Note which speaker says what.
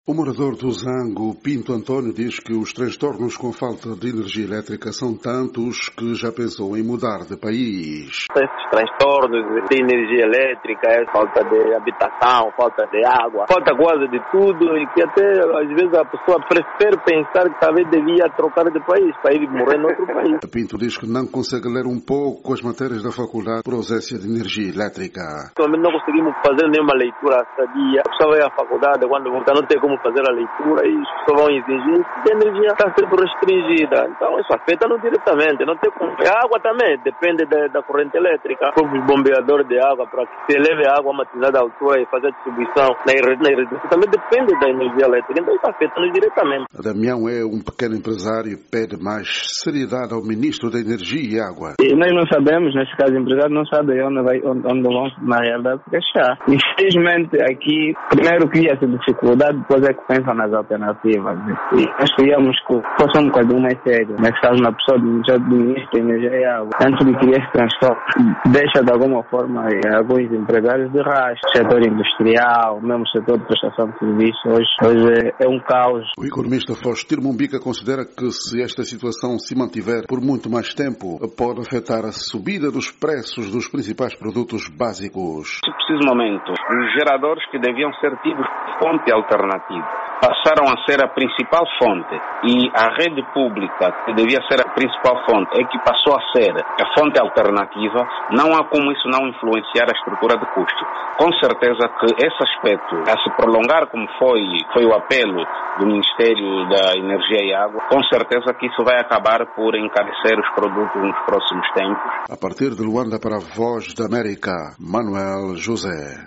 Speaker 1: O morador do Zango, Pinto António, diz que os transtornos com falta de energia elétrica são tantos que já pensou em mudar de país.
Speaker 2: Esses transtornos de energia elétrica, falta de habitação, falta de água, falta quase de tudo e que até às vezes a pessoa prefere pensar que talvez devia trocar de país para ir morrer em outro país.
Speaker 1: Pinto diz que não consegue ler um pouco as matérias da faculdade por ausência de energia elétrica.
Speaker 2: Atualmente não conseguimos fazer nenhuma leitura sadia. A pessoa vai à faculdade, quando volta não tem como fazer a leitura e as pessoas vão exigir que a energia está sempre restringida. Então isso afeta-nos diretamente. Não tem como. A água também depende da corrente elétrica. Os bombeadores de água para que se eleve a água a uma determinada altura e fazer a distribuição na rede também depende da energia elétrica. Então isso afeta-nos diretamente.
Speaker 1: Damião é um pequeno empresário e pede mais seriedade ao Ministro da Energia e Água.
Speaker 3: E nós não sabemos, neste caso, o empresário não sabe onde vão, na realidade, fechar. Infelizmente, aqui, primeiro cria-se dificuldade, depois é que pensam nas alternativas. E nós queríamos que fosse um bocadinho mais sério, neste caso, na pessoa do Ministro da Energia e Água. Antes de criar esse transtorno, deixa de alguma forma alguns empresários de rastro, setor industrial, mesmo setor de prestação de serviços, hoje é um caos.
Speaker 1: O economista Faustino Mumbica considera que se esta situação se mantiver por muito mais tempo, pode afetar a subida dos preços dos principais produtos básicos.
Speaker 4: Neste preciso momento, os geradores que deviam ser tidos fonte alternativa passaram a ser a principal fonte e a rede pública, que devia ser a principal fonte, é que passou a ser a fonte alternativa. Não há como isso não influenciar a estrutura de custo. Com certeza que esse aspecto, a se prolongar como foi o apelo do Ministério da Energia e Água, com certeza que isso vai acabar por encarecer os produtos nos próximos tempos.
Speaker 1: A partir de Luanda para a Voz da América, Manuel José.